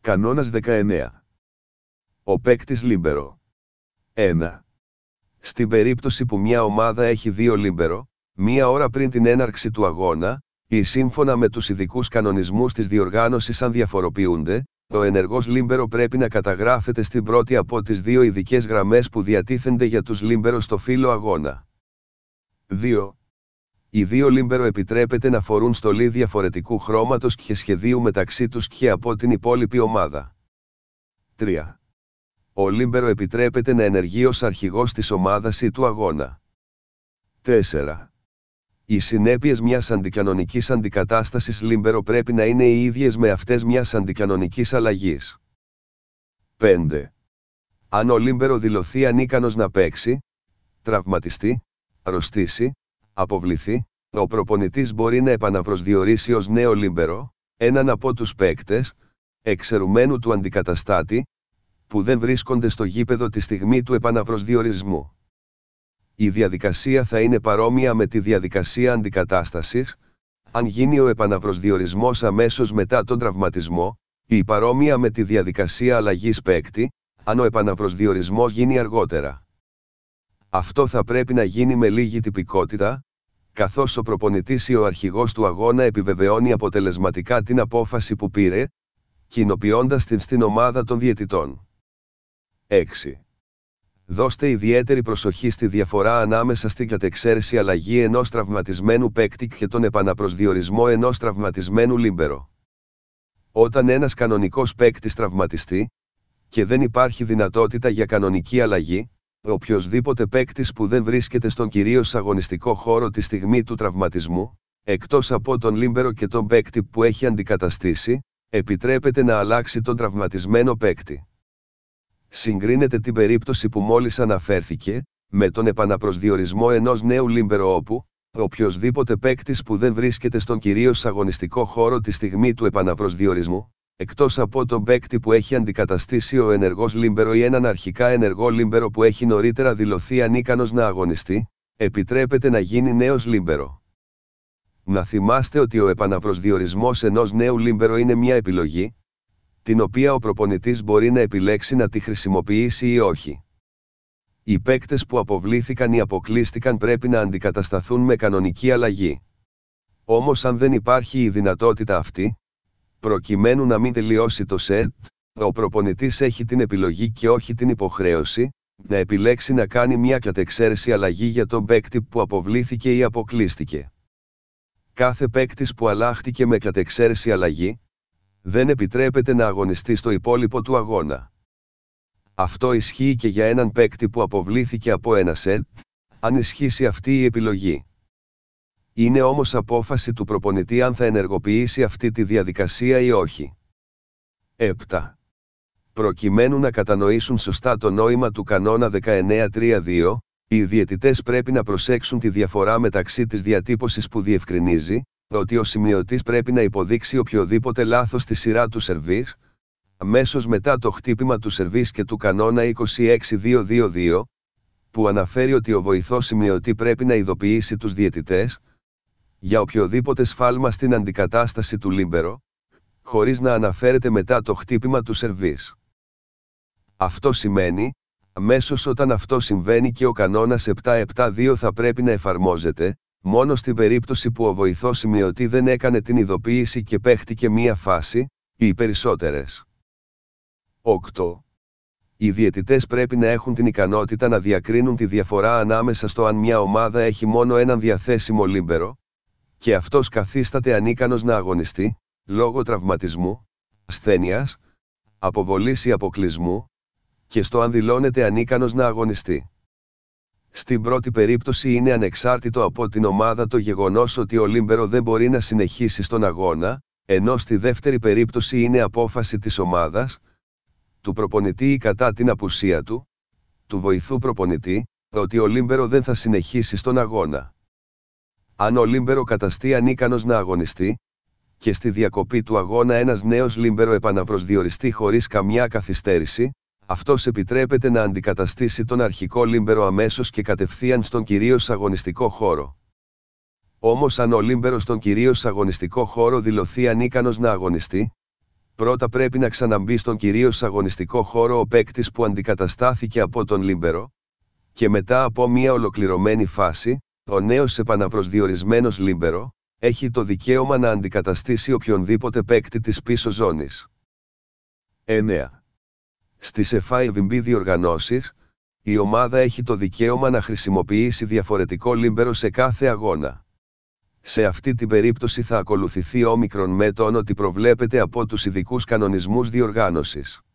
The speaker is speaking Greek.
Κανόνας 19. Ο παίκτης λίμπερο. 1. Στην περίπτωση που μια ομάδα έχει 2 λίμπερο, μία ώρα πριν την έναρξη του αγώνα, ή σύμφωνα με τους ειδικούς κανονισμούς της διοργάνωσης αν διαφοροποιούνται, το ενεργός λίμπερο πρέπει να καταγράφεται στην πρώτη από τις 2 ειδικές γραμμές που διατίθενται για τους λίμπερο στο φύλλο αγώνα. 2. Οι 2 λίμπερο επιτρέπεται να φορούν στολή διαφορετικού χρώματος και σχεδίου μεταξύ τους και από την υπόλοιπη ομάδα. 3. Ο λίμπερο επιτρέπεται να ενεργεί ως αρχηγός της ομάδας ή του αγώνα. 4. Οι συνέπειες μιας αντικανονικής αντικατάστασης λίμπερο πρέπει να είναι οι ίδιες με αυτές μιας αντικανονικής αλλαγής. 5. Αν ο λίμπερο δηλωθεί ανίκανος να παίξει, τραυματιστεί, αρρωστήσει, αποβληθεί, ο προπονητής μπορεί να επαναπροσδιορίσει ως νέο λίμπερο έναν από τους παίκτες, εξαιρουμένου του αντικαταστάτη, που δεν βρίσκονται στο γήπεδο τη στιγμή του επαναπροσδιορισμού. Η διαδικασία θα είναι παρόμοια με τη διαδικασία αντικατάστασης, αν γίνει ο επαναπροσδιορισμός αμέσως μετά τον τραυματισμό, ή παρόμοια με τη διαδικασία αλλαγής παίκτη, αν ο επαναπροσδιορισμός γίνει αργότερα. Αυτό θα πρέπει να γίνει με λίγη τυπικότητα, καθώς ο προπονητής ή ο αρχηγός του αγώνα επιβεβαιώνει αποτελεσματικά την απόφαση που πήρε, κοινοποιώντας την στην ομάδα των διαιτητών. 6. Δώστε ιδιαίτερη προσοχή στη διαφορά ανάμεσα στην κατεξαίρεση αλλαγή ενός τραυματισμένου παίκτη και τον επαναπροσδιορισμό ενός τραυματισμένου λίμπερο. Όταν ένας κανονικός παίκτης τραυματιστεί, και δεν υπάρχει δυνατότητα για κανονική αλλαγή, οποιοσδήποτε παίκτης που δεν βρίσκεται στον κυρίως αγωνιστικό χώρο τη στιγμή του τραυματισμού, εκτός από τον λίμπερο και τον παίκτη που έχει αντικαταστήσει, επιτρέπεται να αλλάξει τον τραυματισμένο παίκτη. Συγκρίνεται την περίπτωση που μόλις αναφέρθηκε, με τον επαναπροσδιορισμό ενός νέου λίμπερο όπου, οποιοσδήποτε παίκτης που δεν βρίσκεται στον κυρίως αγωνιστικό χώρο τη στιγμή του επαναπροσδιορισμού, εκτός από τον παίκτη που έχει αντικαταστήσει ο ενεργός λίμπερο ή έναν αρχικά ενεργό λίμπερο που έχει νωρίτερα δηλωθεί ανίκανος να αγωνιστεί, επιτρέπεται να γίνει νέος λίμπερο. Να θυμάστε ότι ο επαναπροσδιορισμός ενός νέου λίμπερο είναι μια επιλογή, την οποία ο προπονητής μπορεί να επιλέξει να τη χρησιμοποιήσει ή όχι. Οι παίκτες που αποβλήθηκαν ή αποκλείστηκαν πρέπει να αντικατασταθούν με κανονική αλλαγή. Όμως αν δεν υπάρχει η δυνατότητα αυτή, προκειμένου να μην τελειώσει το σετ, ο προπονητής έχει την επιλογή και όχι την υποχρέωση, να επιλέξει να κάνει μια κατεξαίρεση αλλαγή για τον παίκτη που αποβλήθηκε ή αποκλείστηκε. Κάθε παίκτης που αλλάχτηκε με κατεξαίρεση αλλαγή, δεν επιτρέπεται να αγωνιστεί στο υπόλοιπο του αγώνα. Αυτό ισχύει και για έναν παίκτη που αποβλήθηκε από ένα σετ, αν ισχύσει αυτή η επιλογή. Είναι όμως απόφαση του προπονητή αν θα ενεργοποιήσει αυτή τη διαδικασία ή όχι. 7. Προκειμένου να κατανοήσουν σωστά το νόημα του κανόνα 19.3.2, οι διαιτητές πρέπει να προσέξουν τη διαφορά μεταξύ της διατύπωσης που διευκρινίζει, ότι ο σημειωτής πρέπει να υποδείξει οποιοδήποτε λάθος στη σειρά του σερβίς, αμέσως μετά το χτύπημα του σερβίς και του κανόνα 26.2.2.2, που αναφέρει ότι ο βοηθός σημειωτή πρέπει να ειδοποιήσει τους διαιτητές, για οποιοδήποτε σφάλμα στην αντικατάσταση του λίμπερο, χωρίς να αναφέρεται μετά το χτύπημα του σερβίς. Αυτό σημαίνει, αμέσως όταν αυτό συμβαίνει και ο κανόνας 7.7.2 θα πρέπει να εφαρμόζεται, μόνο στην περίπτωση που ο βοηθός σημειωτή δεν έκανε την ειδοποίηση και παίχτηκε μία φάση, ή οι περισσότερες. 8. Οι διαιτητές πρέπει να έχουν την ικανότητα να διακρίνουν τη διαφορά ανάμεσα στο αν μια ομάδα έχει μόνο έναν διαθέσιμο λίμπερο, και αυτός καθίσταται ανίκανος να αγωνιστεί, λόγω τραυματισμού, ασθένειας, αποβολής ή αποκλεισμού, και στο αν δηλώνεται ανίκανος να αγωνιστεί. Στην πρώτη περίπτωση είναι ανεξάρτητο από την ομάδα το γεγονός ότι ο λίμπερο δεν μπορεί να συνεχίσει στον αγώνα, ενώ στη δεύτερη περίπτωση είναι απόφαση της ομάδας, του προπονητή ή κατά την απουσία του βοηθού προπονητή, ότι ο λίμπερο δεν θα συνεχίσει στον αγώνα. Αν ο λίμπερο καταστεί ανίκανος να αγωνιστεί, και στη διακοπή του αγώνα ένας νέος λίμπερο επαναπροσδιοριστεί χωρίς καμιά καθυστέρηση, αυτός επιτρέπεται να αντικαταστήσει τον αρχικό λίμπερο αμέσως και κατευθείαν στον κυρίως αγωνιστικό χώρο. Όμως αν ο λίμπερο στον κυρίως αγωνιστικό χώρο δηλωθεί ανίκανος να αγωνιστεί, πρώτα πρέπει να ξαναμπεί στον κυρίως αγωνιστικό χώρο ο παίκτης που αντικαταστάθηκε από τον λίμπερο, και μετά από μια ολοκληρωμένη φάση, ο νέος επαναπροσδιορισμένος λίμπερο, έχει το δικαίωμα να αντικαταστήσει οποιονδήποτε παίκτη της πίσω ζώνης. 9. Στις FIVB διοργανώσεις, η ομάδα έχει το δικαίωμα να χρησιμοποιήσει διαφορετικό λίμπερο σε κάθε αγώνα. Σε αυτή την περίπτωση θα ακολουθηθεί όμικρον με τον ότι προβλέπεται από τους ειδικούς κανονισμούς διοργάνωσης.